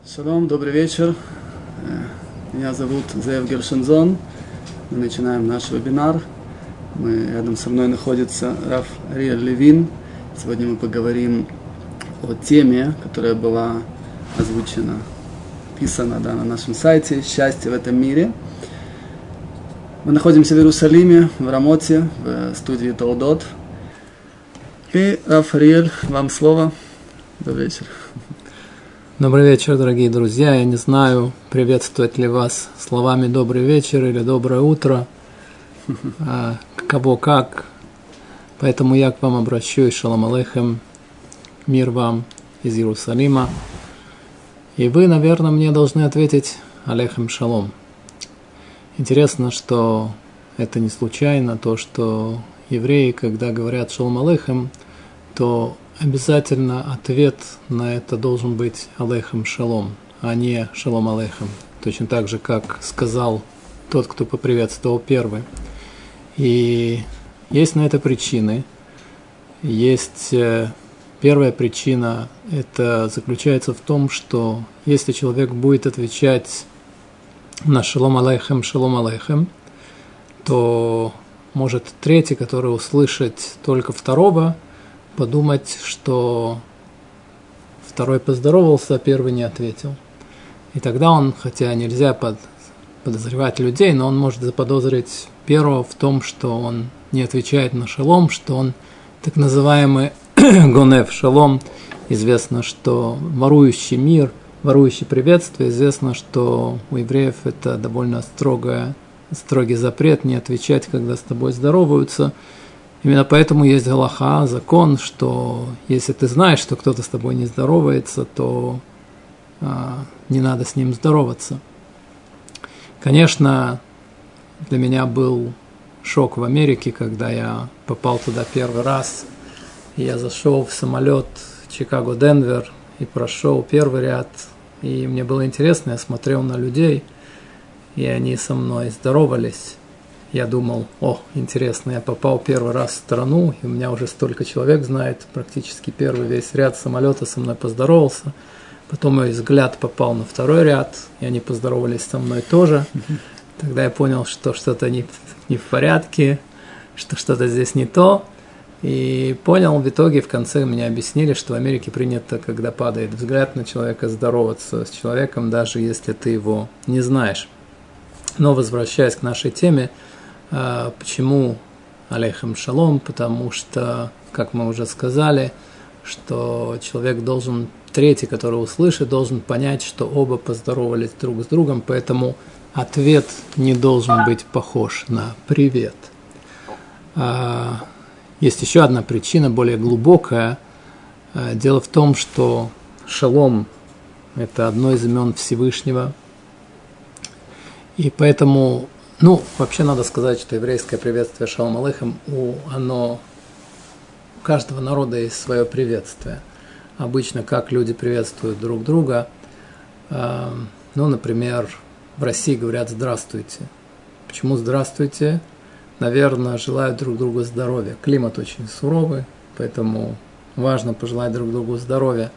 Шалом, добрый вечер. Меня зовут Зеев Гершензон. Мы начинаем наш вебинар. Рядом со мной находится Рав Ариэль Левин. Сегодня мы поговорим о теме, которая была озвучена, написана на нашем сайте «Счастье в этом мире». Мы находимся в Иерусалиме, в Рамоте, в студии Толдот. И, Рав Ариэль, вам слово. Добрый вечер. Добрый вечер, дорогие друзья. Я не знаю, приветствовать ли вас словами «добрый вечер» или «доброе утро», кого как. Поэтому я к вам обращусь, шалом алейхем, мир вам из Иерусалима. И вы, наверное, мне должны ответить алейхем шалом. Интересно, что это не случайно, то, что евреи, когда говорят шалом алейхем, то обязательно ответ на это должен быть алейхем шалом, а не шалом алейхем. Точно так же, как сказал тот, кто поприветствовал первый. И есть на это причины. Есть первая причина, это заключается в том, что если человек будет отвечать на шалом алейхем, то может третий, который услышит только второго, подумать, что второй поздоровался, а первый не ответил. И тогда он, хотя нельзя подозревать людей, но он может заподозрить первого в том, что он не отвечает на шалом, что он так называемый гонев шалом. Известно, что ворующий мир, ворующий приветствие, известно, что у евреев это довольно строгий запрет не отвечать, когда с тобой здороваются. Именно поэтому есть галаха, закон, что если ты знаешь, что кто-то с тобой не здоровается, то не надо с ним здороваться. Конечно, для меня был шок в Америке, когда я попал туда первый раз. И я зашел в самолет Чикаго-Денвер и прошел первый ряд. И мне было интересно, я смотрел на людей, и они со мной здоровались. Я думал, интересно, я попал первый раз в страну, и у меня уже столько человек знает, практически первый весь ряд самолета со мной поздоровался. Потом мой взгляд попал на второй ряд, и они поздоровались со мной тоже. Тогда я понял, что что-то не в порядке, что что-то здесь не то. И понял в итоге, в конце мне объяснили, что в Америке принято, когда падает взгляд на человека, здороваться с человеком, даже если ты его не знаешь. Но возвращаясь к нашей теме, почему алейхем шалом? Потому что, как мы уже сказали, что человек должен, третий, который услышит, должен понять, что оба поздоровались друг с другом, поэтому ответ не должен быть похож на привет. Есть еще одна причина, более глубокая. Дело в том, что шалом – это одно из имен Всевышнего, и поэтому вообще надо сказать, что еврейское приветствие шалом алейхем, у каждого народа есть свое приветствие. Обычно как люди приветствуют друг друга, например, в России говорят «здравствуйте». Почему «здравствуйте»? Наверное, желают друг другу здоровья. Климат очень суровый, поэтому важно пожелать друг другу здоровья.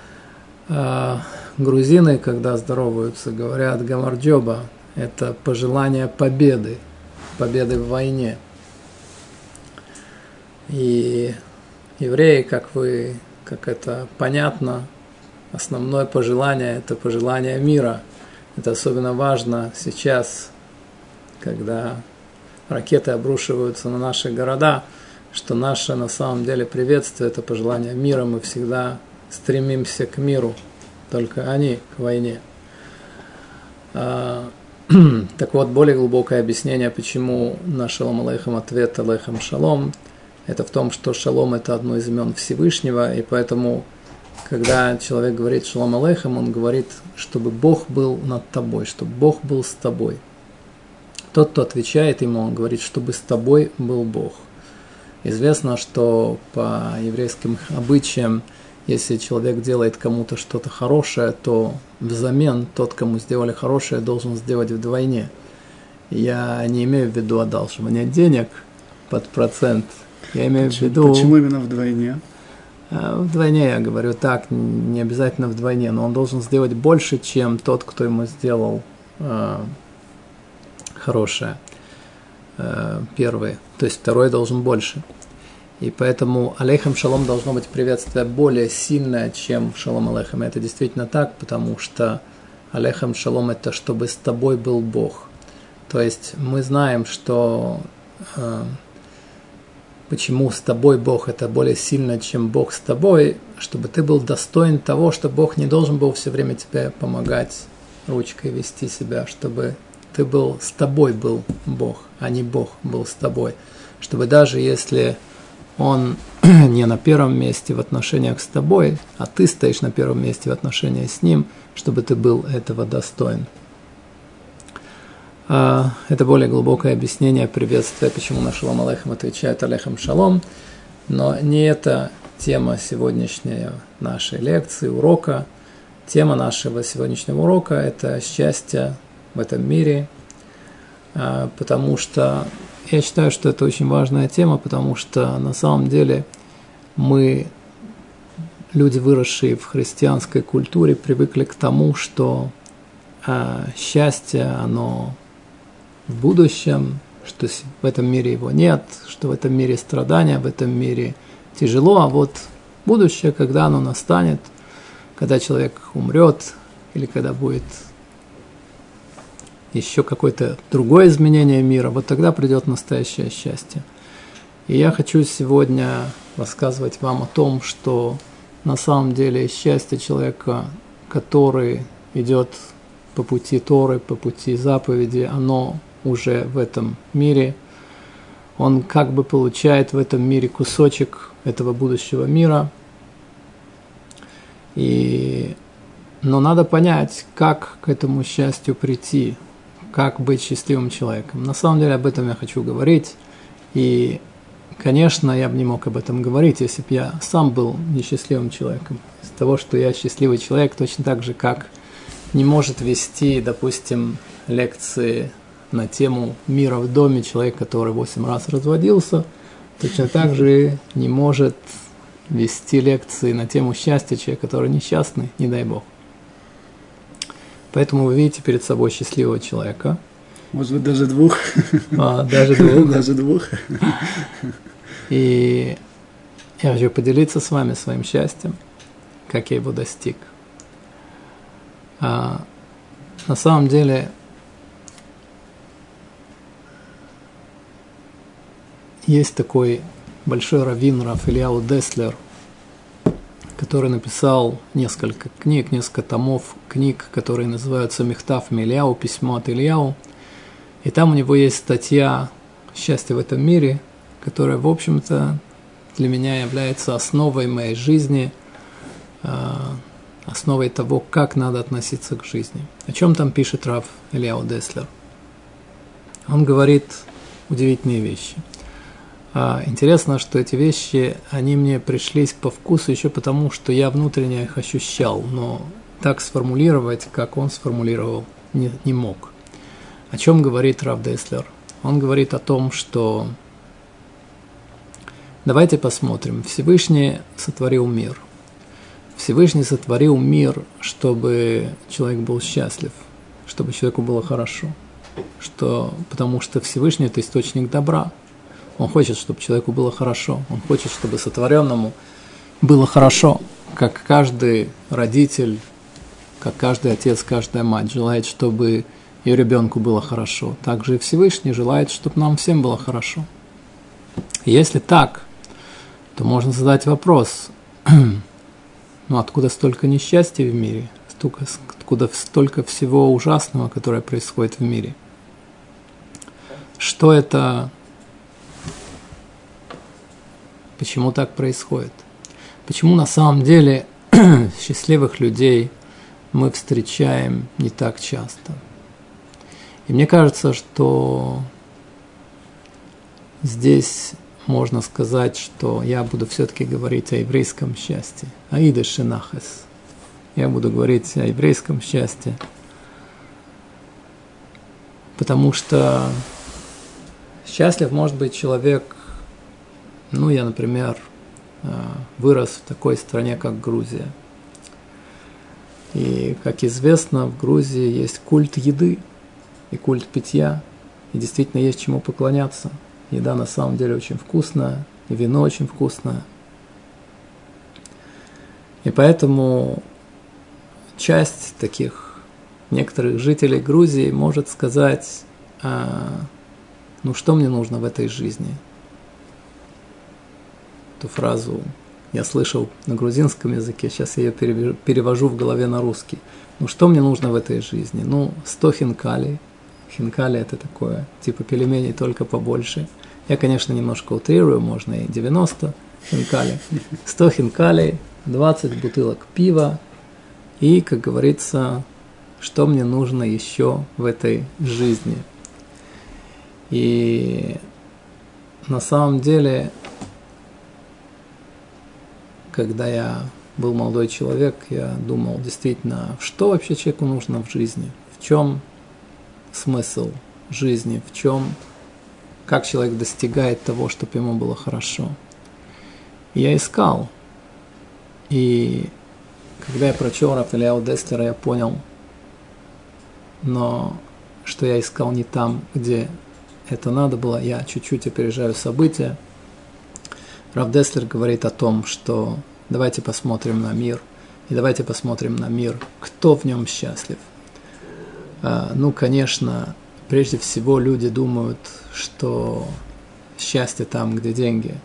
Грузины, когда здороваются, говорят «гамарджоба». Это пожелание победы в войне. И евреи, как это понятно, основное пожелание – это пожелание мира. Это особенно важно сейчас, когда ракеты обрушиваются на наши города, что наше на самом деле приветствие – это пожелание мира. Мы всегда стремимся к миру, только они к войне. Так вот, более глубокое объяснение, почему на шалом алейхем ответ алейхем шалом, это в том, что шалом – это одно из имен Всевышнего, и поэтому, когда человек говорит шалом алейхем, он говорит, чтобы Бог был над тобой, чтобы Бог был с тобой. Тот, кто отвечает ему, он говорит, чтобы с тобой был Бог. Известно, что по еврейским обычаям, если человек делает кому-то что-то хорошее, то взамен тот, кому сделали хорошее, должен сделать вдвойне. Я не имею в виду одалживание денег под процент. Я имею в виду... Почему именно вдвойне? Вдвойне я говорю так, не обязательно вдвойне, но он должен сделать больше, чем тот, кто ему сделал хорошее. Первый, то есть второй должен больше. И поэтому алейхем шалом должно быть приветствие более сильное, чем шалом алейхем. Это действительно так, потому что алейхем шалом это чтобы с тобой был Бог. То есть мы знаем, что почему с тобой Бог это более сильно, чем Бог с тобой, чтобы ты был достоин того, что Бог не должен был все время тебе помогать ручкой вести себя, чтобы ты был, с тобой был Бог, а не Бог был с тобой. Чтобы даже если Он не на первом месте в отношениях с тобой, а ты стоишь на первом месте в отношениях с Ним, чтобы ты был этого достоин. Это более глубокое объяснение приветствия, почему на шалом алейхем отвечают алейхем шалом, но не это тема сегодняшней нашей лекции, урока. Тема нашего сегодняшнего урока – это счастье в этом мире, потому что я считаю, что это очень важная тема, потому что на самом деле мы, люди, выросшие в христианской культуре, привыкли к тому, что счастье, оно в будущем, что в этом мире его нет, что в этом мире страдания, в этом мире тяжело, а вот будущее, когда оно настанет, когда человек умрет, или когда будет еще какое-то другое изменение мира, вот тогда придет настоящее счастье. И я хочу сегодня рассказывать вам о том, что на самом деле счастье человека, который идет по пути Торы, по пути заповеди, оно уже в этом мире. Он как бы получает в этом мире кусочек этого будущего мира. Но надо понять, как к этому счастью прийти, как быть счастливым человеком. На самом деле об этом я хочу говорить. И, конечно, я бы не мог об этом говорить, если бы я сам был несчастливым человеком. Из того, что я счастливый человек, точно так же, как не может вести, допустим, лекции на тему мира в доме человек, который 8 раз разводился, точно так же не может вести лекции на тему счастья человек, который несчастный, не дай Бог. Поэтому вы видите перед собой счастливого человека. Может быть, даже двух. Даже двух. Даже двух. И я хочу поделиться с вами своим счастьем, как я его достиг. На самом деле, есть такой большой раввин Рав Элияу Деслер, который написал несколько книг, несколько томов книг, которые называются «Мехтав Мильяу», «Письмо от Ильяу». И там у него есть статья «Счастье в этом мире», которая, в общем-то, для меня является основой моей жизни, основой того, как надо относиться к жизни. О чем там пишет Рав Элияу Деслер? Он говорит удивительные вещи. Интересно, что эти вещи, они мне пришлись по вкусу еще потому, что я внутренне их ощущал, но так сформулировать, как он сформулировал, не мог. О чем говорит Рав Деслер? Он говорит о том, что давайте посмотрим. Всевышний сотворил мир. Всевышний сотворил мир, чтобы человек был счастлив, чтобы человеку было хорошо. Потому что Всевышний – это источник добра. Он хочет, чтобы человеку было хорошо. Он хочет, чтобы сотворенному было хорошо. Как каждый родитель, как каждый отец, каждая мать желает, чтобы ее ребенку было хорошо. Также и Всевышний желает, чтобы нам всем было хорошо. И если так, то можно задать вопрос, откуда столько несчастья в мире? Откуда столько всего ужасного, которое происходит в мире? Что это? Почему так происходит? Почему на самом деле счастливых людей мы встречаем не так часто? И мне кажется, что здесь можно сказать, что я буду все-таки говорить о еврейском счастье. Аида Шинахес. Я буду говорить о еврейском счастье. Потому что счастлив может быть человек. Я, например, вырос в такой стране, как Грузия. И, как известно, в Грузии есть культ еды и культ питья, и действительно есть чему поклоняться. Еда на самом деле очень вкусная, и вино очень вкусное. И поэтому часть таких некоторых жителей Грузии может сказать, ну что мне нужно в этой жизни? Эту фразу я слышал на грузинском языке, сейчас я ее перевожу в голове на русский. Ну что мне нужно в этой жизни? Ну 100 хинкалей. Хинкали это такое, типа пельменей, только побольше. Я, конечно, немножко утрирую, можно и 90 хинкалей. 100 хинкалей, 20 бутылок пива. И, как говорится, что мне нужно еще в этой жизни. И на самом деле, когда я был молодой человек, я думал действительно, что вообще человеку нужно в жизни, в чем смысл жизни, в чем, как человек достигает того, чтобы ему было хорошо. И я искал. И когда я прочел Рав Элияу Деслера, я понял, но что я искал не там, где это надо было, я чуть-чуть опережаю события. Рав Деслер говорит о том, что давайте посмотрим на мир, и давайте посмотрим на мир, кто в нем счастлив. Ну, конечно, прежде всего люди думают, что счастье там, где деньги.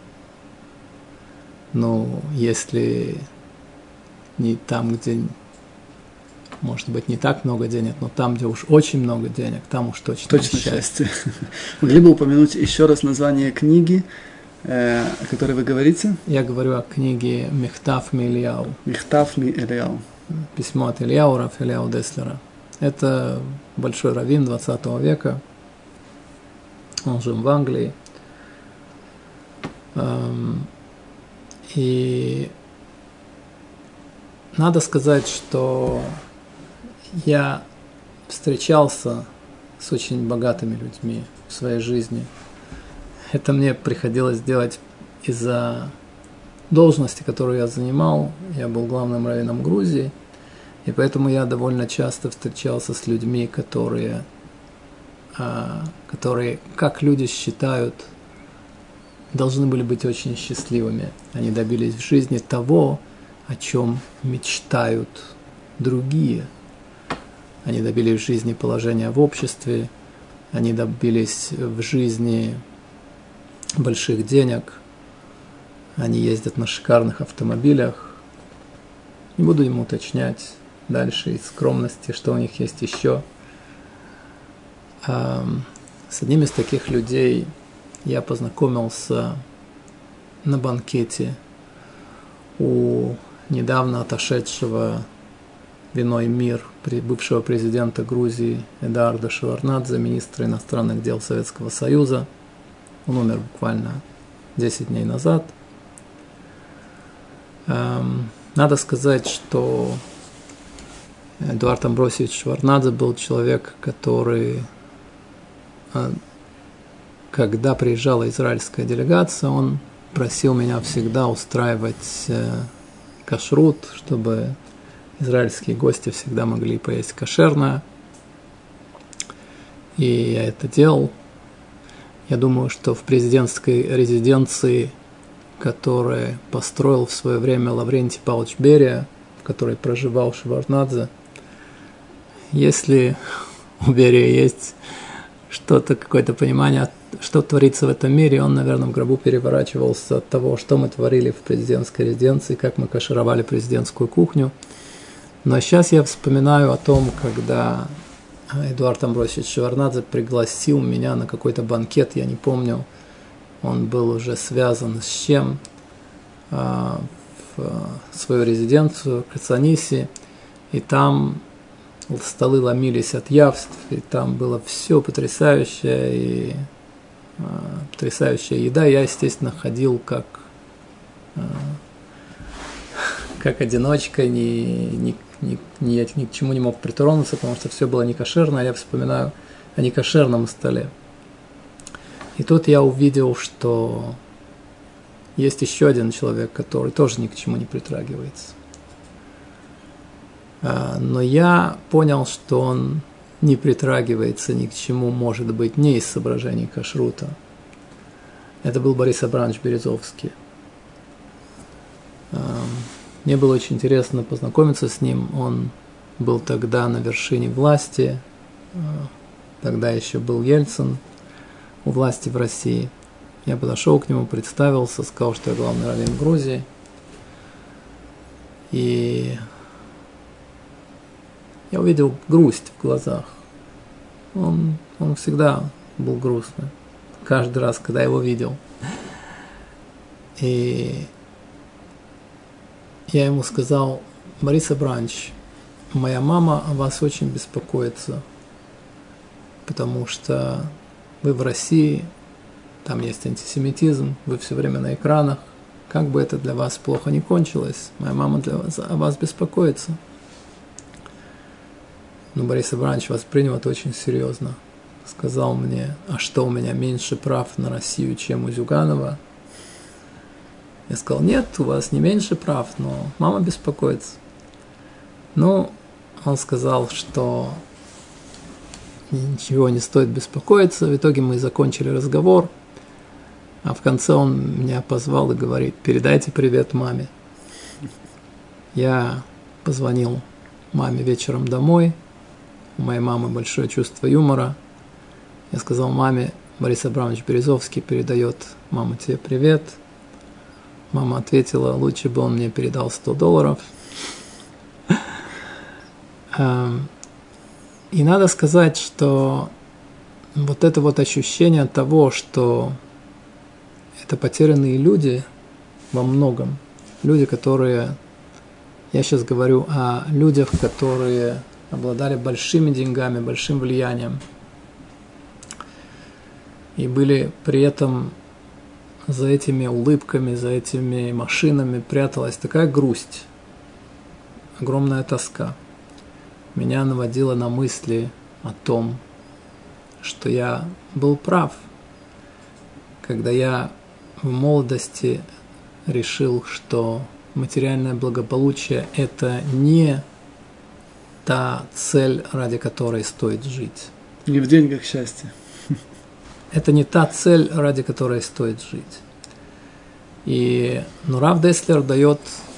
Ну, если не там, где, может быть, не так много денег, но там, где уж очень много денег, там уж точно счастье. Могли бы упомянуть еще раз название книги, о которой вы говорите? Я говорю о книге «Мехтав ми Элияу». «Мехтав ми Элияу». Письмо от Элияу, Рав Элияу Деслера. Это большой раввин 20 века. Он жил в Англии. И надо сказать, что я встречался с очень богатыми людьми в своей жизни. Это мне приходилось делать из-за должности, которую я занимал. Я был главным раввином Грузии, и поэтому я довольно часто встречался с людьми, которые, как люди считают, должны были быть очень счастливыми. Они добились в жизни того, о чем мечтают другие. Они добились в жизни положения в обществе, они добились в жизни больших денег, они ездят на шикарных автомобилях. Не буду ему уточнять дальше из скромности, что у них есть еще. С одним из таких людей я познакомился на банкете у недавно отошедшего в иной мир бывшего президента Грузии Эдуарда Шеварднадзе, министра иностранных дел Советского Союза. Он умер буквально 10 дней назад. Надо сказать, что Эдуард Амбросиевич Шеварднадзе был человек, который, когда приезжала израильская делегация, он просил меня всегда устраивать кашрут, чтобы израильские гости всегда могли поесть кошерное. И я это делал. Я думаю, что в президентской резиденции, которую построил в свое время Лаврентий Павлович Берия, в которой проживал Шеварднадзе, если у Берия есть что-то, какое-то понимание, что творится в этом мире, он, наверное, в гробу переворачивался от того, что мы творили в президентской резиденции, как мы кашировали президентскую кухню. Но сейчас я вспоминаю о том, когда Эдуард Амбросиевич Шеварднадзе пригласил меня на какой-то банкет, я не помню, он был уже связан с чем, в свою резиденцию к Кацаниси, и там столы ломились от явств, и там было все потрясающее, и потрясающая еда. Я, естественно, ходил как одиночка, ни к чему не мог притронуться, потому что все было некошерно, а я вспоминаю о некошерном столе. И тут я увидел, что есть еще один человек, который тоже ни к чему не притрагивается. Но я понял, что он не притрагивается ни к чему, может быть, не из соображений кашрута. Это был Борис Абрамович Березовский. Мне было очень интересно познакомиться с ним. Он был тогда на вершине власти. Тогда еще был Ельцин у власти в России. Я подошел к нему, представился, сказал, что я главный раввин Грузии. И я увидел грусть в глазах. Он всегда был грустный. Каждый раз, когда я его видел. И я ему сказал: Борис Абрамович, моя мама о вас очень беспокоится, потому что вы в России, там есть антисемитизм, вы все время на экранах. Как бы это для вас плохо не кончилось, моя мама о вас беспокоится. Но Борис Абрамович воспринял это очень серьезно. Сказал мне: а что, у меня меньше прав на Россию, чем у Зюганова? Я сказал: нет, у вас не меньше прав, но мама беспокоится. Ну, он сказал, что ничего не стоит беспокоиться. В итоге мы закончили разговор. А в конце он меня позвал и говорит: передайте привет маме. Я позвонил маме вечером домой. У моей мамы большое чувство юмора. Я сказал маме: Борис Абрамович Березовский передает, мама, тебе привет. Мама ответила: лучше бы он мне передал $100. И надо сказать, что вот это вот ощущение того, что это потерянные люди во многом. Люди, которые... Я сейчас говорю о людях, которые обладали большими деньгами, большим влиянием. И были при этом за этими улыбками, за этими машинами пряталась такая грусть, огромная тоска. Меня наводило на мысли о том, что я был прав, когда я в молодости решил, что материальное благополучие – это не та цель, ради которой стоит жить. Не в деньгах счастье. Это не та цель, ради которой стоит жить. Но Рав Деслер дает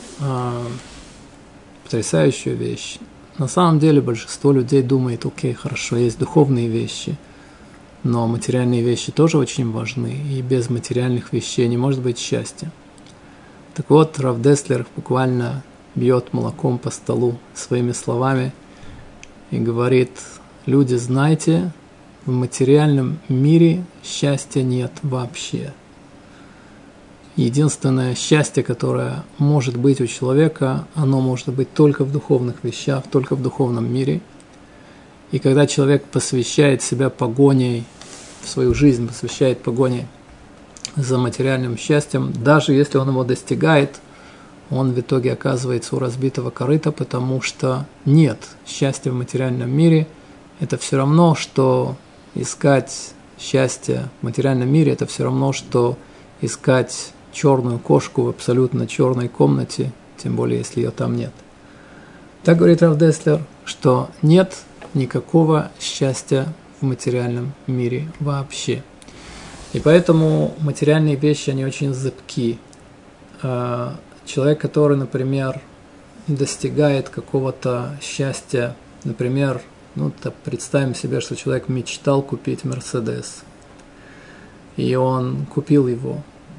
потрясающую вещь. На самом деле большинство людей думает: окей, хорошо, есть духовные вещи, но материальные вещи тоже очень важны, и без материальных вещей не может быть счастья. Так вот, Рав Деслер буквально бьет молоком по столу своими словами и говорит: люди, знайте, в материальном мире счастья нет вообще. Единственное счастье, которое может быть у человека, оно может быть только в духовных вещах, только в духовном мире. И когда человек посвящает себя погоне, в свою жизнь посвящает погоне за материальным счастьем, даже если он его достигает, он в итоге оказывается у разбитого корыта, потому что нет счастья в материальном мире. Это все равно, что искать счастье в материальном мире, это все равно, что искать черную кошку в абсолютно черной комнате, тем более, если ее там нет. Так говорит Рав Деслер, что нет никакого счастья в материальном мире вообще. И поэтому материальные вещи, они очень зыбки. Человек, который, например, достигает какого-то счастья, например, представим себе, что человек мечтал купить Мерседес, и он купил его,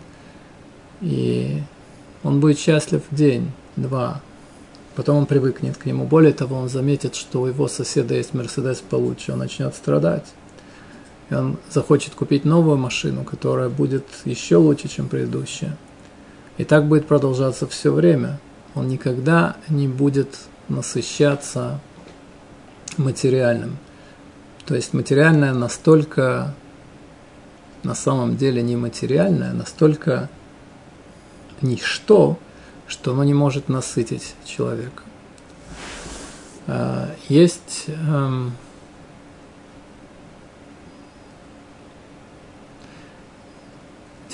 и он будет счастлив день, два, потом он привыкнет к нему. Более того, он заметит, что у его соседа есть Мерседес получше, он начнет страдать. И он захочет купить новую машину, которая будет еще лучше, чем предыдущая. И так будет продолжаться все время. Он никогда не будет насыщаться материальным. То есть материальное настолько, на самом деле нематериальное, настолько ничто, что оно не может насытить человека. Есть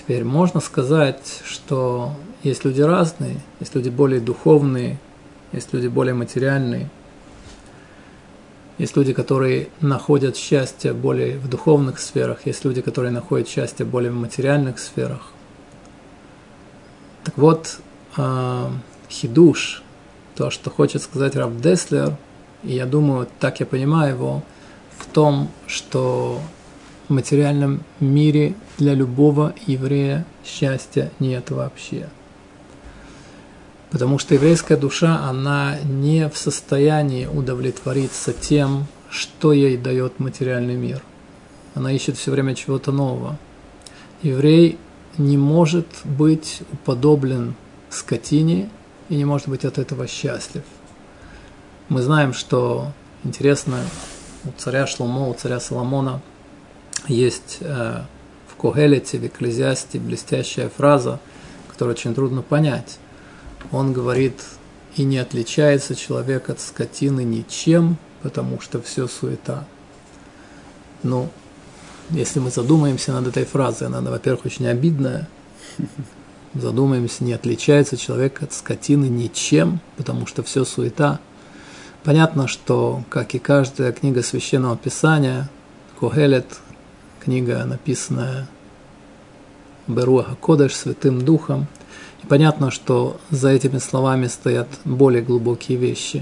Теперь можно сказать, что есть люди разные, есть люди более духовные, есть люди более материальные, есть люди, которые находят счастье более в духовных сферах, есть люди, которые находят счастье более в материальных сферах. Так вот, хидуш, то, что хочет сказать Рав Деслер, и я думаю, так я понимаю его, в том, что в материальном мире для любого еврея счастья нет вообще. Потому что еврейская душа, она не в состоянии удовлетвориться тем, что ей дает материальный мир. Она ищет все время чего-то нового. Еврей не может быть уподоблен скотине и не может быть от этого счастлив. Мы знаем, что, интересно, у царя Шломо, у царя Соломона есть в Когелете, в Экклезиасте блестящая фраза, которую очень трудно понять. Он говорит: «И не отличается человек от скотины ничем, потому что все суета». Ну, если мы задумаемся над этой фразой, она, во-первых, очень обидная. Задумаемся, не отличается человек от скотины ничем, потому что все суета. Понятно, что, как и каждая книга Священного Писания, Когелет, книга, написанная Беруах ха-Кодеш, Святым Духом, и понятно, что за этими словами стоят более глубокие вещи.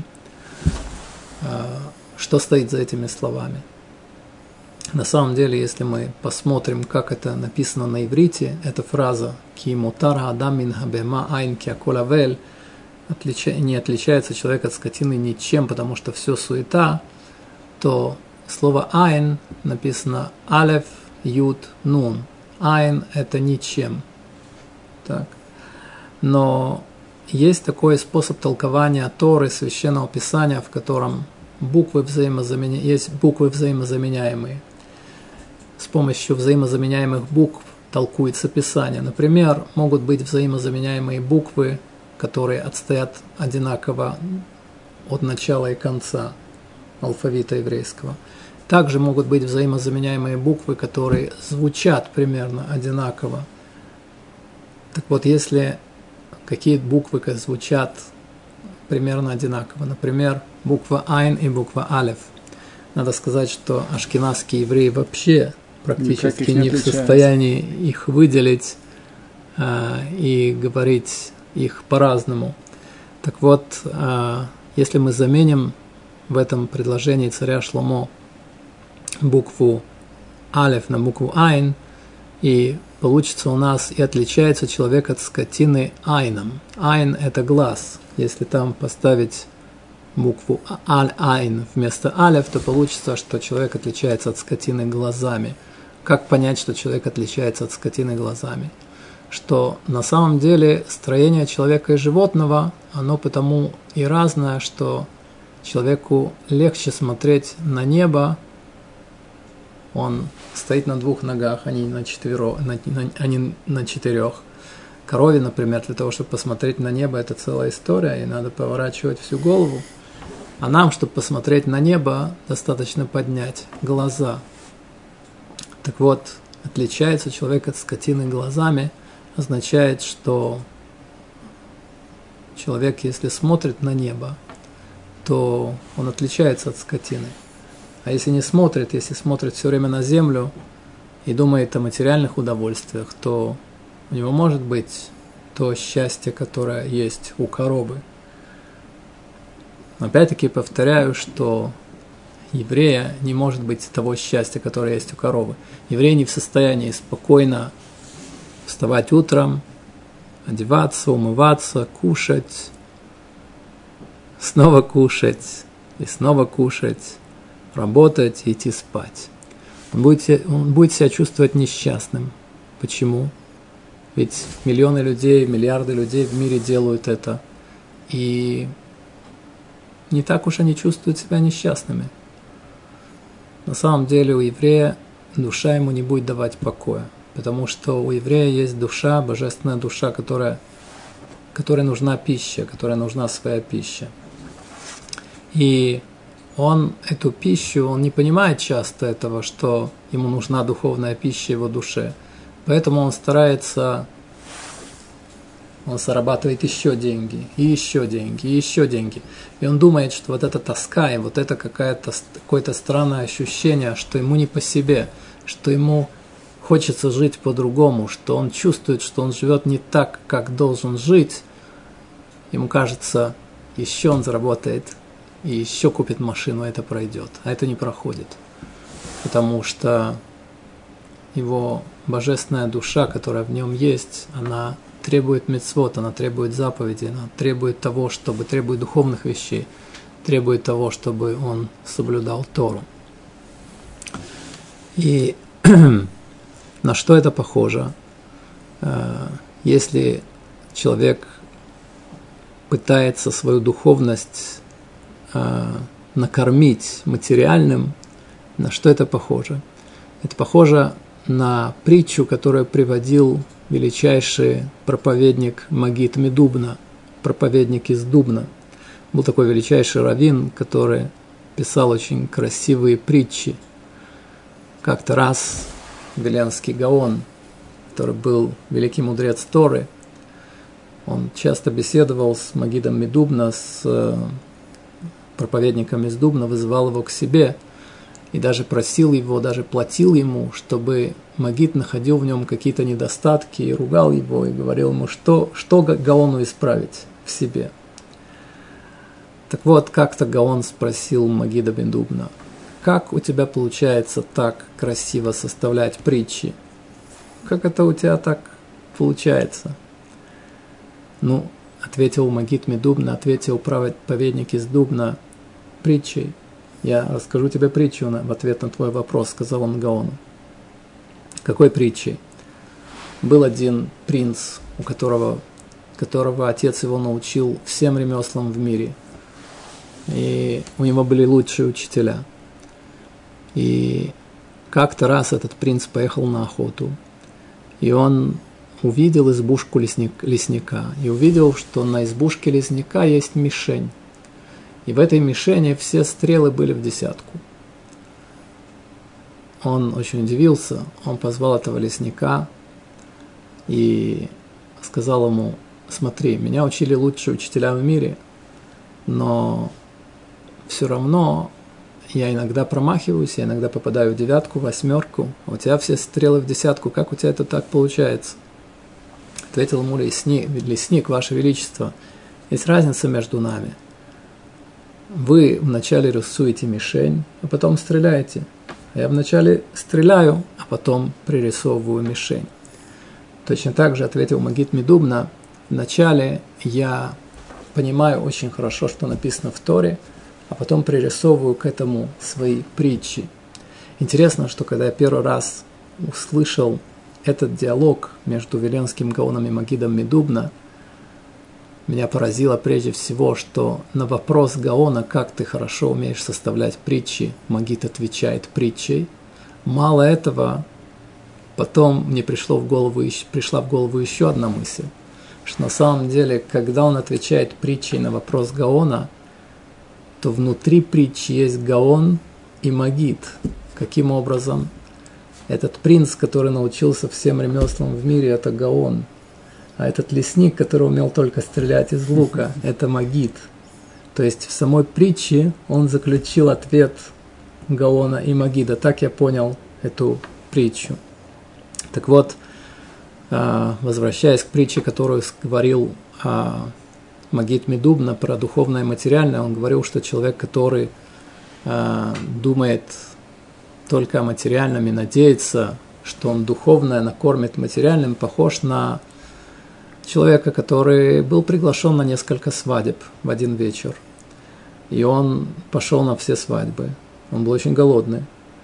Что стоит за этими словами? На самом деле, если мы посмотрим, как это написано на иврите, эта фраза «Ки мутар адам мин хабема айн ки акол авель» не отличается человек от скотины ничем, потому что все суета, то слово «айн» написано «алеф ют нун». «Айн» – это ничем. Так. Но есть такой способ толкования Торы, Священного Писания, в котором есть буквы взаимозаменяемые. С помощью взаимозаменяемых букв толкуется Писание. Например, могут быть взаимозаменяемые буквы, которые отстоят одинаково от начала и конца алфавита еврейского. Также могут быть взаимозаменяемые буквы, которые звучат примерно одинаково. Так вот, если какие буквы звучат примерно одинаково, например, буква «айн» и буква «алеф», надо сказать, что ашкеназские евреи вообще практически не в состоянии их выделить и говорить их по-разному. Так вот, если мы заменим в этом предложении царя Шломо букву «алеф» на букву «айн», и получится у нас «и отличается человек от скотины айном». Айн – это глаз. Если там поставить букву «айн» вместо «алеф», то получится, что человек отличается от скотины глазами. Как понять, что человек отличается от скотины глазами? Что на самом деле строение человека и животного, оно потому и разное, что человеку легче смотреть на небо, он стоит на двух ногах, а не на четырех. Корове, например, для того, чтобы посмотреть на небо, это целая история, и надо поворачивать всю голову. А нам, чтобы посмотреть на небо, достаточно поднять глаза. Так вот, отличается человек от скотины глазами, означает, что человек, если смотрит на небо, то он отличается от скотины. А если не смотрит, если смотрит все время на землю и думает о материальных удовольствиях, то у него может быть то счастье, которое есть у коровы. Опять-таки повторяю, что еврея не может быть того счастья, которое есть у коровы. Еврей не в состоянии спокойно вставать утром, одеваться, умываться, кушать, снова кушать и снова кушать, работать и идти спать. Он будет себя чувствовать несчастным. Почему? Ведь миллионы людей, миллиарды людей в мире делают это. И не так уж они чувствуют себя несчастными. На самом деле у еврея душа ему не будет давать покоя. Потому что у еврея есть душа, божественная душа, которой нужна пища, которой нужна своя пища. И он эту пищу, он не понимает часто этого, что ему нужна духовная пища его душе. Поэтому он старается, он зарабатывает еще деньги, и еще деньги, и еще деньги. И он думает, что вот эта тоска, и вот это какое-то странное ощущение, что ему не по себе, что ему хочется жить по-другому, что он чувствует, что он живет не так, как должен жить. Ему кажется, еще он заработает, и еще купит машину, это пройдет. А это не проходит. Потому что его божественная душа, которая в нем есть, она требует мицвот, она требует заповедей, она требует того, требует духовных вещей, требует того, чтобы он соблюдал Тору. И на что это похоже? Если человек пытается свою духовность накормить материальным, на что это похоже? Это похоже на притчу, которую приводил величайший проповедник Магид Медубна, проповедник из Дубна. Был такой величайший раввин, который писал очень красивые притчи. Как-то раз Виленский Гаон, который был великий мудрец Торы, он часто беседовал с Магидом Медубна, с проповедником из Дубна, вызывал его к себе и даже просил его, даже платил ему, чтобы Магид находил в нем какие-то недостатки и ругал его, и говорил ему, что Гаону исправить в себе. Так вот, как-то Гаон спросил Магида бен Дубна: как у тебя получается так красиво составлять притчи? Как это у тебя так получается? Ну, ответил Магид Медубна, ответил проповедник из Дубна притчей. Я расскажу тебе притчу в ответ на твой вопрос, сказал он Гаону. Какой притчей? Был один принц, у которого отец его научил всем ремеслам в мире. И у него были лучшие учителя. И как-то раз этот принц поехал на охоту. И он увидел избушку лесника. И увидел, что на избушке лесника есть мишень. И в этой мишени все стрелы были в десятку. Он очень удивился. Он позвал этого лесника и сказал ему: смотри, меня учили лучшие учителя в мире, но все равно я иногда промахиваюсь, я иногда попадаю в девятку, восьмерку, а у тебя все стрелы в десятку, как у тебя это так получается? Ответил ему лесник: Ваше Величество, есть разница между нами. Вы вначале рисуете мишень, а потом стреляете. А я вначале стреляю, а потом пририсовываю мишень. Точно так же ответил Магид Медубна: вначале я понимаю очень хорошо, что написано в Торе, а потом пририсовываю к этому свои притчи. Интересно, что когда я первый раз услышал этот диалог между Виленским Гаоном и Магидом Медубна, меня поразило прежде всего, что на вопрос Гаона, как ты хорошо умеешь составлять притчи, Магид отвечает притчей. Мало этого, потом мне пришла в голову еще одна мысль, что на самом деле, когда он отвечает притчей на вопрос Гаона, то внутри притчи есть Гаон и Магид. Каким образом? Этот принц, который научился всем ремеслам в мире, это Гаон. А этот лесник, который умел только стрелять из лука, это Магид. То есть в самой притче он заключил ответ Гаона и Магида. Так я понял эту притчу. Так вот, возвращаясь к притче, которую говорил Магид Медубна про духовное и материальное, он говорил, что человек, который думает только о материальном и надеется, что он духовное накормит материальным, похож на человека, который был приглашен на несколько свадеб в один вечер. И он пошел на все свадьбы. Он был очень голодный.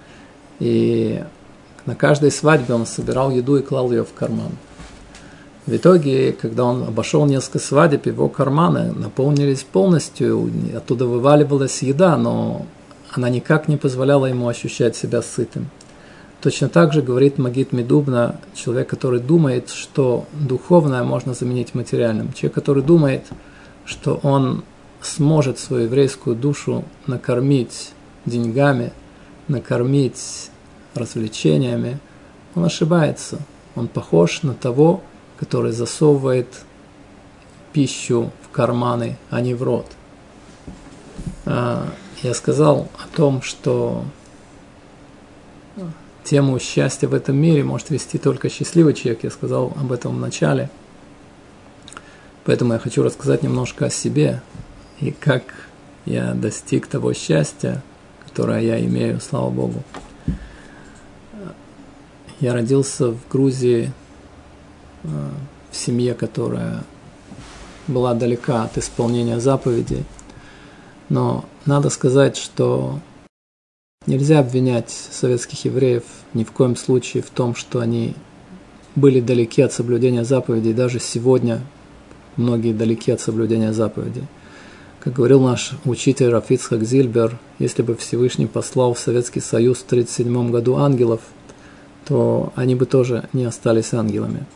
И на каждой свадьбе он собирал еду и клал ее в карман. В итоге, когда он обошел несколько свадеб, его карманы наполнились полностью, оттуда вываливалась еда, но она никак не позволяла ему ощущать себя сытым. Точно так же говорит Магид Медубна, человек, который думает, что духовное можно заменить материальным. Человек, который думает, что он сможет свою еврейскую душу накормить деньгами, накормить развлечениями, он ошибается. Он похож на того, который засовывает пищу в карманы, а не в рот. Я сказал о том, что тему счастья в этом мире может вести только счастливый человек. Я сказал об этом в начале. Поэтому я хочу рассказать немножко о себе и как я достиг того счастья, которое я имею, слава Богу. Я родился в Грузии, в семье, которая была далека от исполнения заповедей. Но надо сказать, что нельзя обвинять советских евреев ни в коем случае в том, что они были далеки от соблюдения заповедей. Даже сегодня многие далеки от соблюдения заповедей. Как говорил наш учитель Рав Ицхак Зильбер, если бы Всевышний послал в Советский Союз в 1937 году ангелов, то они бы тоже не остались ангелами.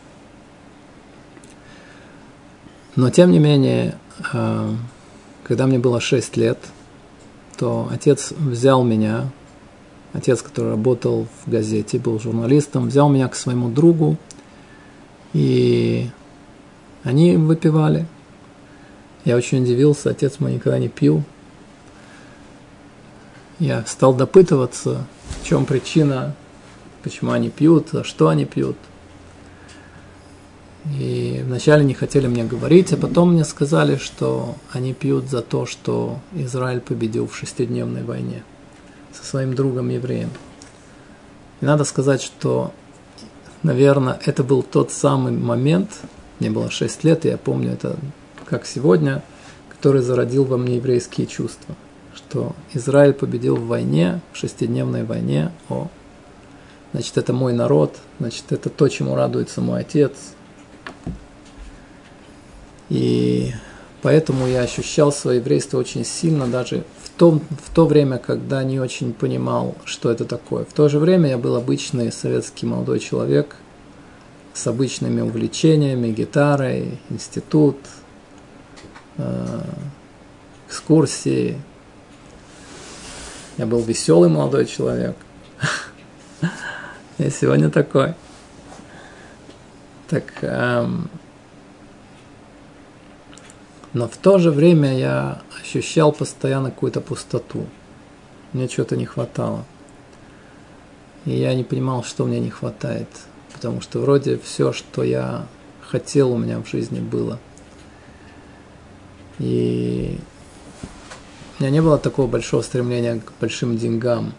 Но тем не менее, когда мне было 6 лет, то отец взял меня, отец, который работал в газете, был журналистом, взял меня к своему другу, и они выпивали. Я очень удивился, отец мой никогда не пил. Я стал допытываться, в чем причина, почему они пьют, за что они пьют. И вначале не хотели мне говорить, а потом мне сказали, что они пьют за то, что Израиль победил в 6-дневной войне со своим другом евреем. И надо сказать, что, наверное, это был тот самый момент, мне было 6 лет, и я помню это как сегодня, который зародил во мне еврейские чувства, что Израиль победил в войне, в 6-дневной войне. Значит, это мой народ, значит, это то, чему радуется мой отец. И поэтому я ощущал свое еврейство очень сильно, даже в то время, когда не очень понимал, что это такое. В то же время я был обычный советский молодой человек с обычными увлечениями, гитарой, институт, экскурсии. Я был веселый молодой человек. Я сегодня такой. Но в то же время я ощущал постоянно какую-то пустоту. Мне чего-то не хватало. И я не понимал, что мне не хватает. Потому что вроде все, что я хотел, у меня в жизни было. И у меня не было такого большого стремления к большим деньгам.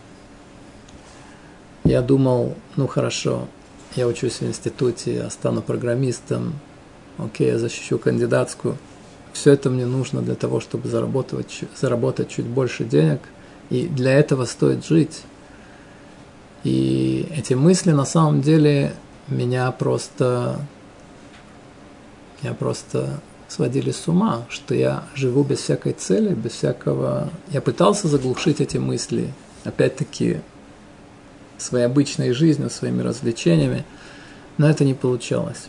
Я думал, ну хорошо, я учусь в институте, я стану программистом, окей, я защищу кандидатскую. Все это мне нужно для того, чтобы заработать чуть больше денег, и для этого стоит жить. И эти мысли на самом деле меня просто сводили с ума, что я живу без всякой цели, без всякого... Я пытался заглушить эти мысли, опять-таки, своей обычной жизнью, своими развлечениями, но это не получалось.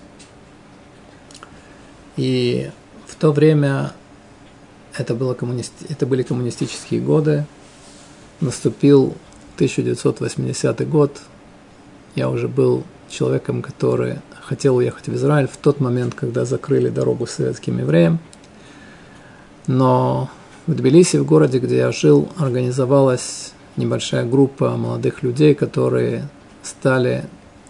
И в то время это были коммунистические годы, наступил 1980 год, я уже был человеком, который хотел уехать в Израиль в тот момент, когда закрыли дорогу советским евреям. Но в Тбилиси, в городе, где я жил, организовалась небольшая группа молодых людей, которые стали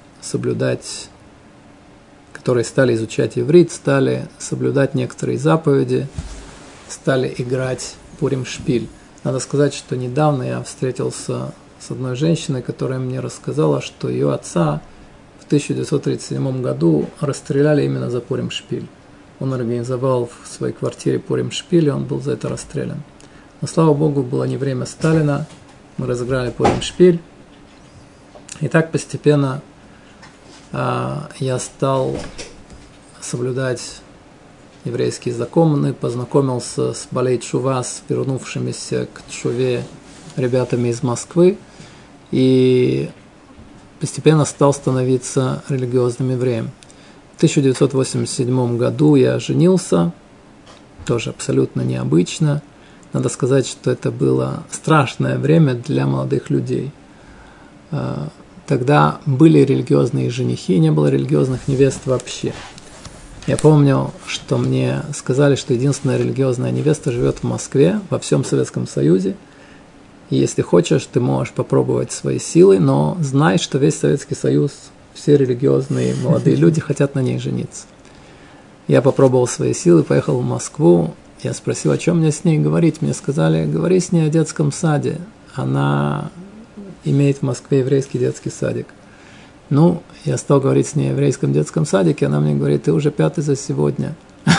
изучать иврит, стали соблюдать некоторые заповеди, стали играть пурим-шпиль. Надо сказать, что недавно я встретился с одной женщиной, которая мне рассказала, что ее отца в 1937 году расстреляли именно за пурим-шпиль. Он организовал в своей квартире пурим-шпиль, и он был за это расстрелян. Но, слава Богу, было не время Сталина, мы разыграли пурим-шпиль. И так постепенно я стал соблюдать еврейские законы, познакомился с Балей Тшува, с вернувшимися к Тшуве ребятами из Москвы, и постепенно стал становиться религиозным евреем. В 1987 году я женился, тоже абсолютно необычно. Надо сказать, что это было страшное время для молодых людей. тогда были религиозные женихи, не было религиозных невест вообще. Я помню, что мне сказали, что единственная религиозная невеста живет в Москве, во всем Советском Союзе. И если хочешь, ты можешь попробовать свои силы, но знай, что весь Советский Союз, все религиозные молодые люди хотят на ней жениться. Я попробовал свои силы, поехал в Москву. Я спросил, о чем мне с ней говорить. Мне сказали, говори с ней о детском саде. Она имеет в Москве еврейский детский садик. Ну, я стал говорить с ней о еврейском детском садике, она мне говорит, ты уже 5-й за сегодня.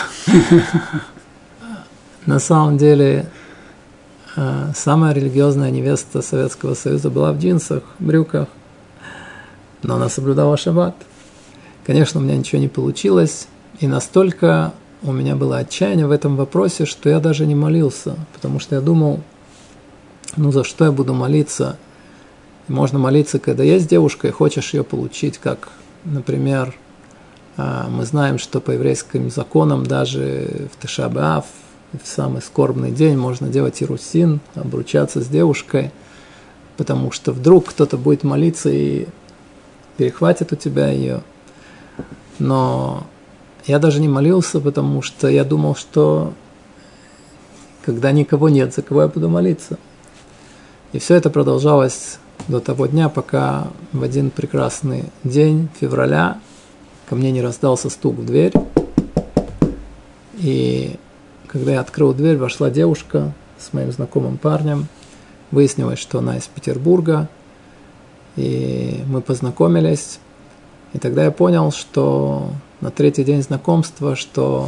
На самом деле, самая религиозная невеста Советского Союза была в джинсах, брюках, но она соблюдала шаббат. Конечно, у меня ничего не получилось, и настолько у меня было отчаяние в этом вопросе, что я даже не молился, потому что я думал, ну за что я буду молиться? Можно молиться, когда есть девушка и хочешь ее получить, как, например, мы знаем, что по еврейским законам даже в Тиша б'Ав, в самый скорбный день, можно делать ирусин, обручаться с девушкой, потому что вдруг кто-то будет молиться и перехватит у тебя ее. Но я даже не молился, потому что я думал, что когда никого нет, за кого я буду молиться. И все это продолжалось до того дня, пока в один прекрасный день февраля ко мне не раздался стук в дверь. И когда я открыл дверь, вошла девушка с моим знакомым парнем. Выяснилось, что она из Петербурга. И мы познакомились. И тогда я понял, что на 3-й день знакомства, что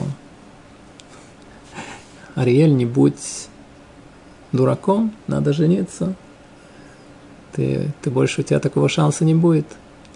Ариэль, не будь дураком, надо жениться. Ты больше, у тебя такого шанса не будет.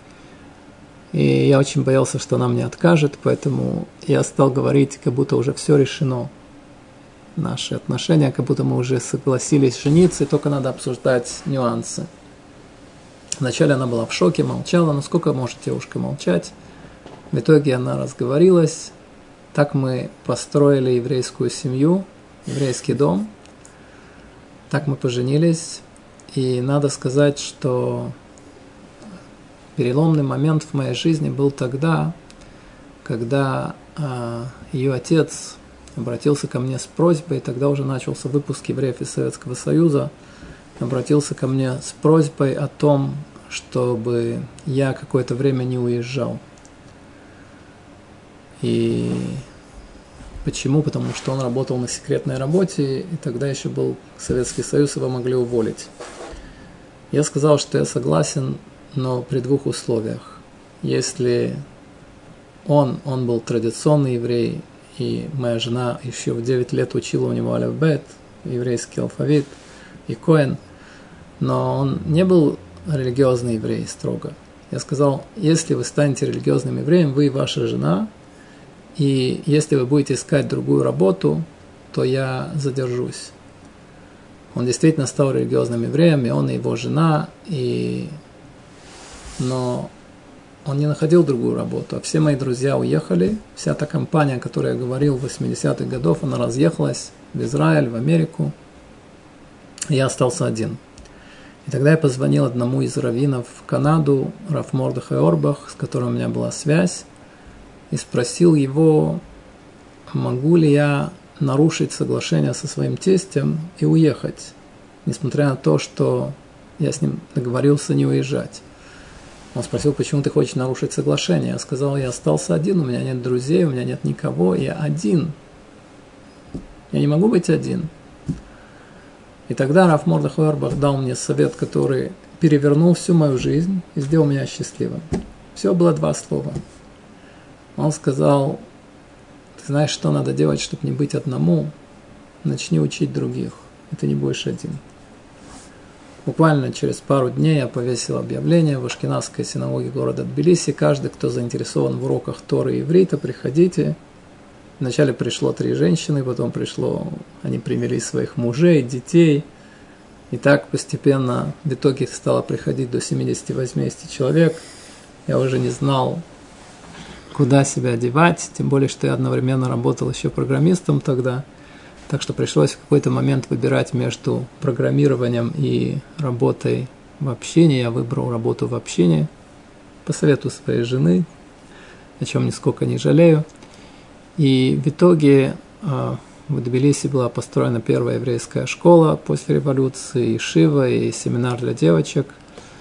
И я очень боялся, что она мне откажет, поэтому я стал говорить, как будто уже все решено. Наши отношения, как будто мы уже согласились жениться, и только надо обсуждать нюансы. Вначале она была в шоке, молчала, но сколько может девушка молчать? В итоге она разговорилась. Так мы построили еврейскую семью, еврейский дом. Так мы поженились. И надо сказать, что переломный момент в моей жизни был тогда, когда ее отец обратился ко мне с просьбой, тогда уже начался выпуск евреев из Советского Союза, обратился ко мне с просьбой о том, чтобы я какое-то время не уезжал. И почему? Потому что он работал на секретной работе, и тогда еще был Советский Союз, его могли уволить. Я сказал, что я согласен, но при 2 условиях. Если он был традиционный еврей, и моя жена еще в 9 лет учила у него алефбет, еврейский алфавит, и коэн, но он не был религиозный еврей строго. Я сказал, если вы станете религиозным евреем, вы и ваша жена, и если вы будете искать другую работу, то я задержусь. Он действительно стал религиозным евреем, и он, и его жена, но он не находил другую работу. А все мои друзья уехали, вся та компания, о которой я говорил в 80-х годах, она разъехалась в Израиль, в Америку. И я остался один. И тогда я позвонил одному из раввинов в Канаду, Рав Мордехай Орбах, с которым у меня была связь, и спросил его, могу ли я нарушить соглашение со своим тестем и уехать, несмотря на то, что я с ним договорился не уезжать. Он спросил, почему ты хочешь нарушить соглашение. Я сказал, я остался один, у меня нет друзей, у меня нет никого, я один. Я не могу быть один. И тогда Рав Мордехай Орбах дал мне совет, который перевернул всю мою жизнь и сделал меня счастливым. Всего было 2 слова. Он сказал, ты знаешь, что надо делать, чтобы не быть одному? Начни учить других, и ты не будешь один. Буквально через пару дней я повесил объявление в Ашкеназской синагоге города Тбилиси. Каждый, кто заинтересован в уроках Торы и иврита, приходите. Вначале пришло 3 женщины, потом они привели своих мужей, детей. И так постепенно в итоге стало приходить до 70-80 человек. Я уже не знал, куда себя одевать, тем более, что я одновременно работал еще программистом тогда. Так что пришлось в какой-то момент выбирать между программированием и работой в общении, я выбрал работу в общении по совету своей жены, о чем нисколько не жалею. И в итоге в Тбилиси была построена первая еврейская школа после революции, и шива, и семинар для девочек.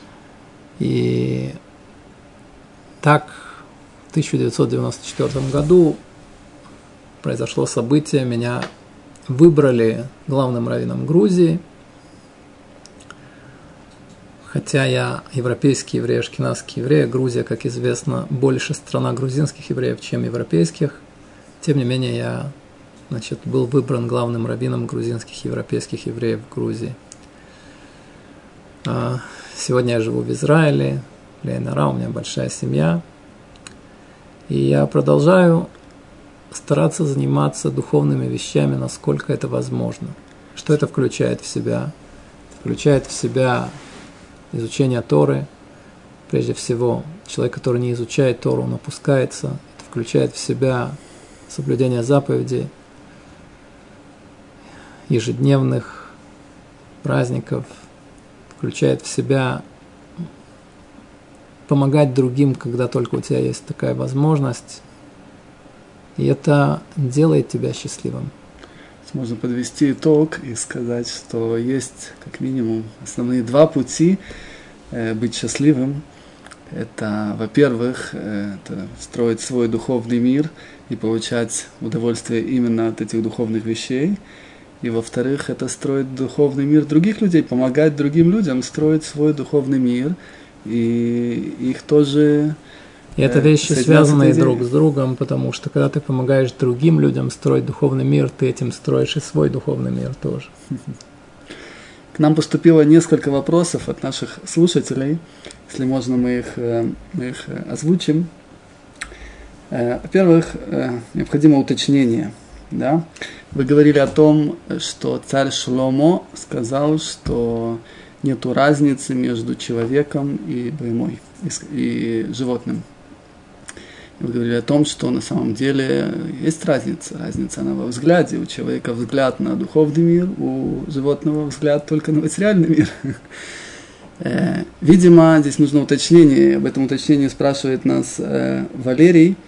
И так в 1994 году произошло событие, меня выбрали главным раввином Грузии. Хотя я европейский еврей, ашкеназский еврей, Грузия, как известно, больше страна грузинских евреев, чем европейских. Тем не менее, я был выбран главным раввином грузинских и европейских евреев в Грузии. Сегодня я живу в Израиле, у меня большая семья. И я продолжаю стараться заниматься духовными вещами, насколько это возможно. Что это включает в себя? Это включает в себя изучение Торы. Прежде всего, человек, который не изучает Тору, он опускается. Это включает в себя соблюдение заповедей, ежедневных праздников, включает в себя помогать другим, когда только у тебя есть такая возможность. И это делает тебя счастливым. Можно подвести итог и сказать, что есть как минимум основные два пути быть счастливым. Это, во-первых, это строить свой духовный мир и получать удовольствие именно от этих духовных вещей. И, во-вторых, это строить духовный мир других людей, помогать другим людям строить свой духовный мир. И их тоже... И это вещи, связанные друг с другом, потому что когда ты помогаешь другим людям строить духовный мир, ты этим строишь и свой духовный мир тоже. К нам поступило несколько вопросов от наших слушателей. Если можно, мы их озвучим. Во-первых, необходимо уточнение. Да? Вы говорили о том, что царь Шломо сказал, что нету разницы между человеком и баймой, и животным. Вы говорили о том, что на самом деле есть разница. Разница она во взгляде. У человека взгляд на духовный мир, у животного взгляд только на материальный мир. Видимо, здесь нужно уточнение. Об этом уточнении спрашивает нас Валерий,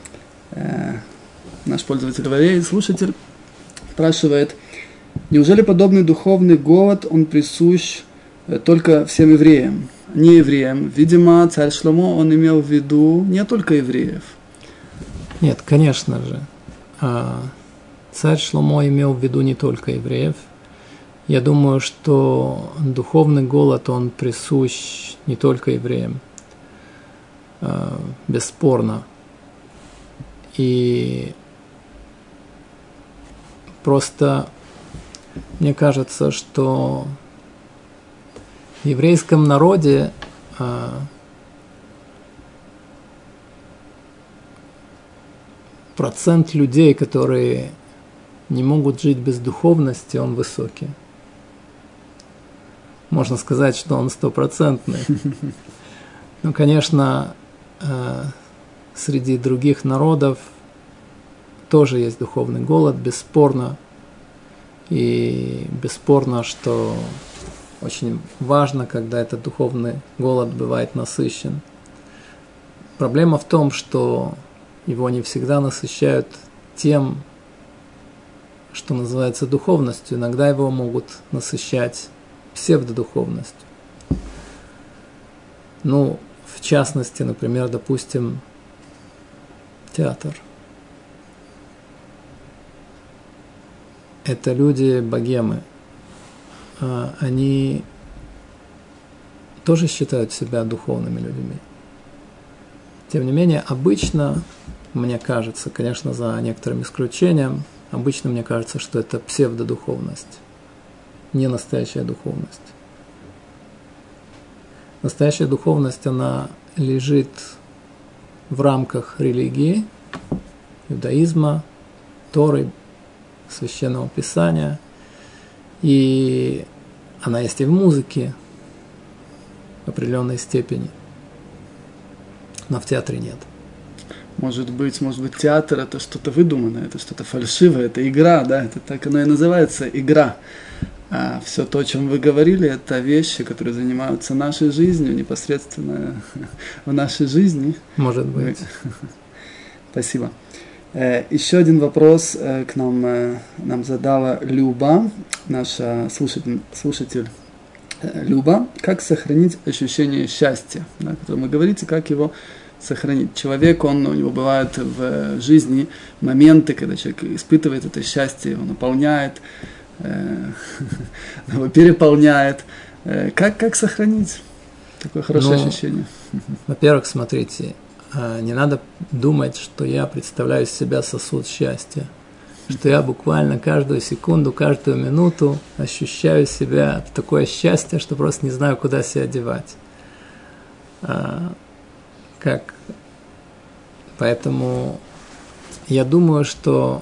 наш пользователь Валерий, слушатель, спрашивает: неужели подобный духовный голод, он присущ только всем евреям, не евреям? Видимо, царь Шломо, он имел в виду не только евреев. Нет, конечно же. Царь Шломо имел в виду не только евреев. Я думаю, что духовный голод, он присущ не только евреям, бесспорно. И просто мне кажется, что в еврейском народе процент людей, которые не могут жить без духовности, он высокий. Можно сказать, что он 100%. Но, конечно, среди других народов тоже есть духовный голод, бесспорно. И бесспорно, что очень важно, когда этот духовный голод бывает насыщен. Проблема в том, что его не всегда насыщают тем, что называется духовностью. Иногда его могут насыщать псевдодуховностью. Ну, в частности, например, допустим, театр. Это люди богемы. Они тоже считают себя духовными людьми. Тем не менее, обычно, мне кажется, конечно, за некоторым исключением, обычно мне кажется, что это псевдодуховность, не настоящая духовность. Настоящая духовность, она лежит в рамках религии, иудаизма, Торы, Священного Писания, и она есть и в музыке в определенной степени, но в театре нет. Может быть, театр – это что-то выдуманное, это что-то фальшивое, это игра, да, это так оно и называется, игра. А все то, о чем вы говорили, это вещи, которые занимаются нашей жизнью, непосредственно в нашей жизни. Может быть. Спасибо. Еще один вопрос к нам задала Люба, наша слушатель Люба. Как сохранить ощущение счастья, да, о котором вы говорите, как его сохранить? Человек, у него бывают в жизни моменты, когда человек испытывает это счастье, его наполняет, его переполняет. Как сохранить такое хорошее ощущение? Во-первых, смотрите, не надо думать, что я представляю из себя сосуд счастья, что я буквально каждую секунду, каждую минуту ощущаю себя в такое счастье, что просто не знаю, куда себя девать. Поэтому я думаю, что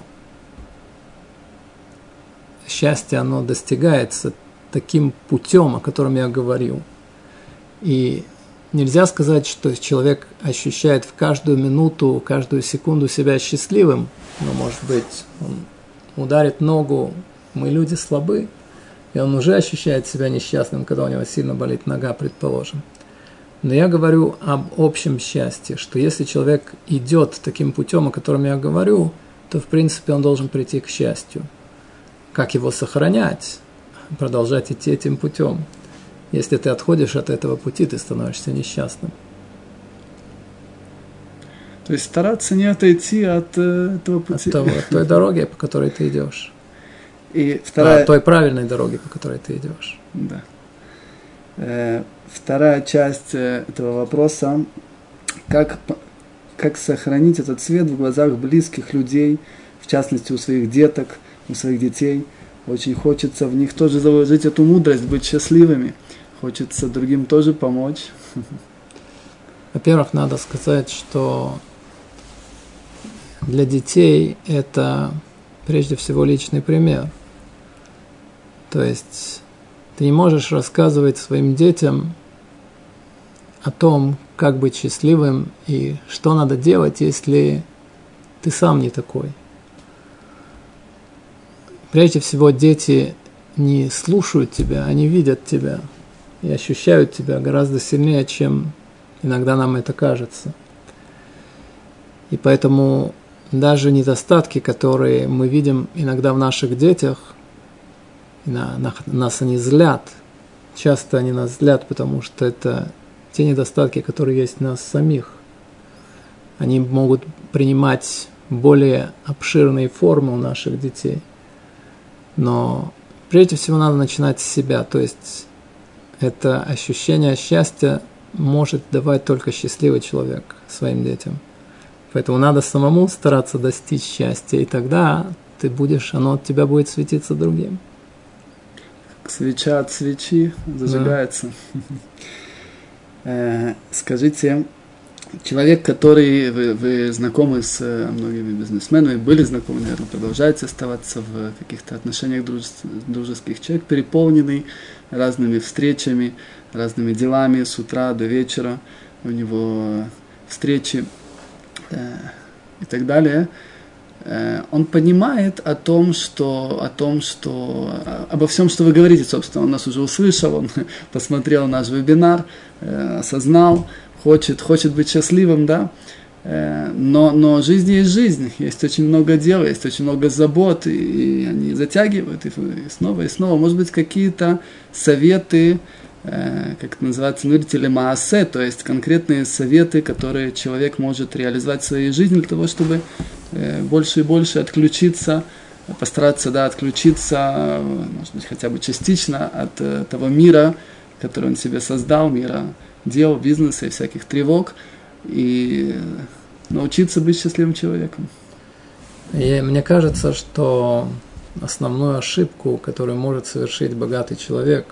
счастье, оно достигается таким путем, о котором я говорю. И нельзя сказать, что человек ощущает в каждую минуту, каждую секунду себя счастливым. Но, может быть, он ударит ногу, мы люди слабы, и он уже ощущает себя несчастным, когда у него сильно болит нога, предположим. Но я говорю об общем счастье, что если человек идет таким путем, о котором я говорю, то, в принципе, он должен прийти к счастью. Как его сохранять? Продолжать идти этим путем. Если ты отходишь от этого пути, ты становишься несчастным. То есть стараться не отойти от этого пути. От той дороги, по которой ты идешь. И вторая... той правильной дороги, по которой ты идешь. Да. Вторая часть этого вопроса. Как сохранить этот свет в глазах близких людей, в частности, у своих деток, у своих детей. Очень хочется в них тоже заложить эту мудрость, быть счастливыми. Хочется другим тоже помочь. Во-первых, надо сказать, что для детей это прежде всего личный пример. То есть ты не можешь рассказывать своим детям о том, как быть счастливым и что надо делать, если ты сам не такой. Прежде всего, дети не слушают тебя, они видят тебя и ощущают тебя гораздо сильнее, чем иногда нам это кажется. И поэтому даже недостатки, которые мы видим иногда в наших детях, нас они злят. Часто они нас злят, потому что это те недостатки, которые есть в нас самих. Они могут принимать более обширные формы у наших детей. Но прежде всего надо начинать с себя. То есть это ощущение счастья может давать только счастливый человек своим детям. Поэтому надо самому стараться достичь счастья, и тогда оно от тебя будет светиться другим. Свеча от свечи зажигается. Да. Скажите, человек, который вы знакомы с многими бизнесменами, были знакомы, наверное, продолжаете оставаться в каких-то отношениях дружеских, человек переполненный разными встречами, разными делами с утра до вечера, у него встречи и так далее. Он понимает обо всем, что вы говорите, собственно, он нас уже услышал, он посмотрел наш вебинар, осознал, хочет быть счастливым, да, но жизнь есть жизнь, есть очень много дел, есть очень много забот, и они затягивают, и снова, и снова. Может быть, какие-то советы, как это называется, нуртили маасе, то есть конкретные советы, которые человек может реализовать в своей жизни для того, чтобы больше и больше отключиться, постараться, отключиться, может быть, хотя бы частично от того мира, который он себе создал, мира дел, бизнеса и всяких тревог, и научиться быть счастливым человеком. И мне кажется, что основную ошибку, которую может совершить богатый человек,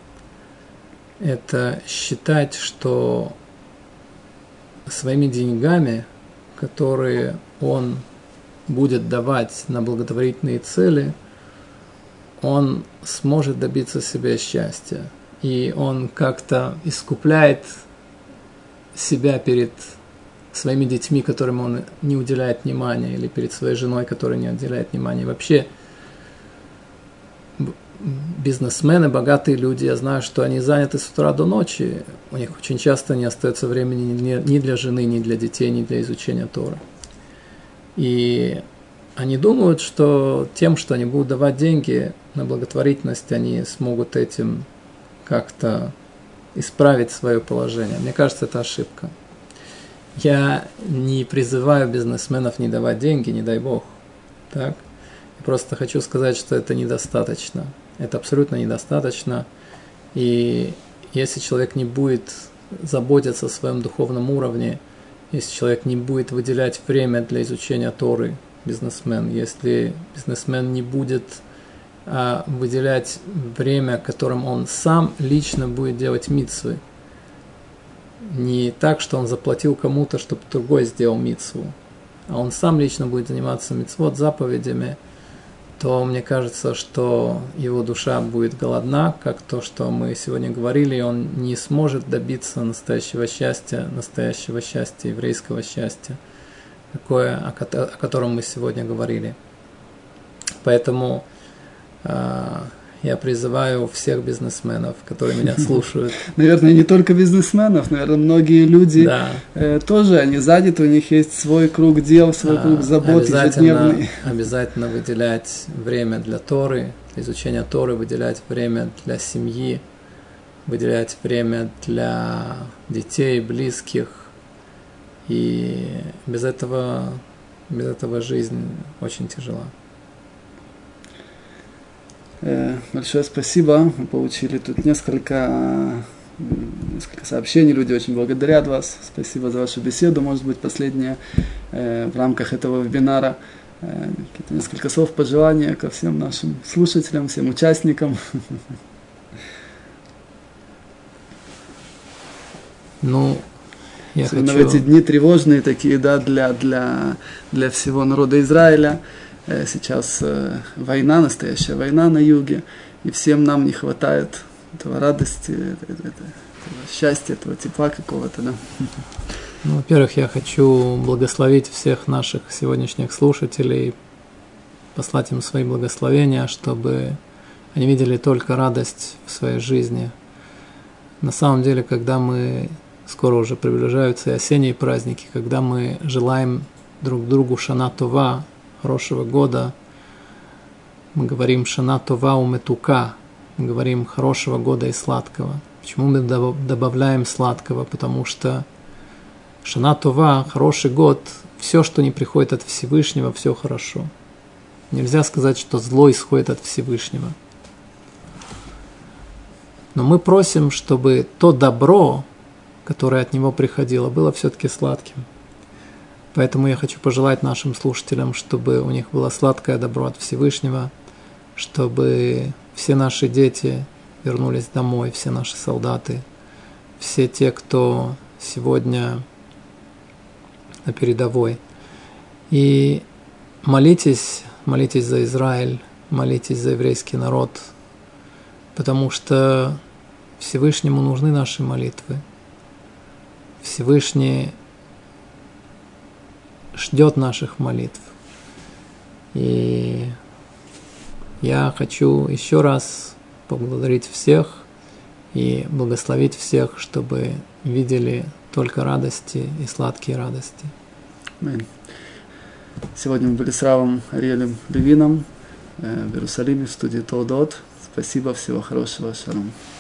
это считать, что своими деньгами, которые он будет давать на благотворительные цели, он сможет добиться себе счастья. И он как-то искупляет себя перед своими детьми, которым он не уделяет внимания, или перед своей женой, которой не уделяет внимания. Вообще, бизнесмены, богатые люди, я знаю, что они заняты с утра до ночи, у них очень часто не остается времени ни для жены, ни для детей, ни для изучения Торы. И они думают, что тем, что они будут давать деньги на благотворительность, они смогут этим как-то исправить свое положение. Мне кажется, это ошибка. Я не призываю бизнесменов не давать деньги, не дай бог. Так? Я просто хочу сказать, что это недостаточно. Это абсолютно недостаточно. И если человек не будет заботиться о своем духовном уровне, если человек не будет выделять время для изучения Торы, бизнесмен, если бизнесмен не будет выделять время, которым он сам лично будет делать мицвы, не так, что он заплатил кому-то, чтобы другой сделал мицву, а он сам лично будет заниматься мицвот, заповедями, то мне кажется, что его душа будет голодна, как то, что мы сегодня говорили, и он не сможет добиться настоящего счастья еврейского счастья, такое, о котором мы сегодня говорили. Поэтому я призываю всех бизнесменов, которые меня слушают. Наверное, не только бизнесменов, наверное, многие люди тоже, они заняты, у них есть свой круг дел, свой круг забот ежедневный. Обязательно выделять время для Торы, для изучения Торы, выделять время для семьи, выделять время для детей, близких. И без этого жизнь очень тяжела. Большое спасибо. Мы получили тут несколько сообщений. Люди очень благодарят вас. Спасибо за вашу беседу. Может быть, последнее в рамках этого вебинара. Какие-то несколько слов пожелания ко всем нашим слушателям, всем участникам. Особенно в эти дни тревожные такие, да, для всего народа Израиля. Сейчас война, настоящая война на юге, и всем нам не хватает этого радости, этого счастья, этого тепла какого-то, да. Во-первых, я хочу благословить всех наших сегодняшних слушателей, послать им свои благословения, чтобы они видели только радость в своей жизни. На самом деле, когда скоро уже приближаются и осенние праздники, когда мы желаем друг другу Шана Това, хорошего года, мы говорим Шана Това уметука, мы говорим хорошего года и сладкого. Почему мы добавляем сладкого? Потому что Шана Това, хороший год, все, что не приходит от Всевышнего, все хорошо. Нельзя сказать, что зло исходит от Всевышнего. Но мы просим, чтобы то добро, которое от него приходило, было все-таки сладким. Поэтому я хочу пожелать нашим слушателям, чтобы у них было сладкое добро от Всевышнего, чтобы все наши дети вернулись домой, все наши солдаты, все те, кто сегодня на передовой. И молитесь за Израиль, молитесь за еврейский народ, потому что Всевышнему нужны наши молитвы. Всевышний ждет наших молитв. И я хочу еще раз поблагодарить всех и благословить всех, чтобы видели только радости и сладкие радости. Сегодня мы были с Равом Ариэлем Левином в Иерусалиме, в студии Толдот. Спасибо, всего хорошего, шалом.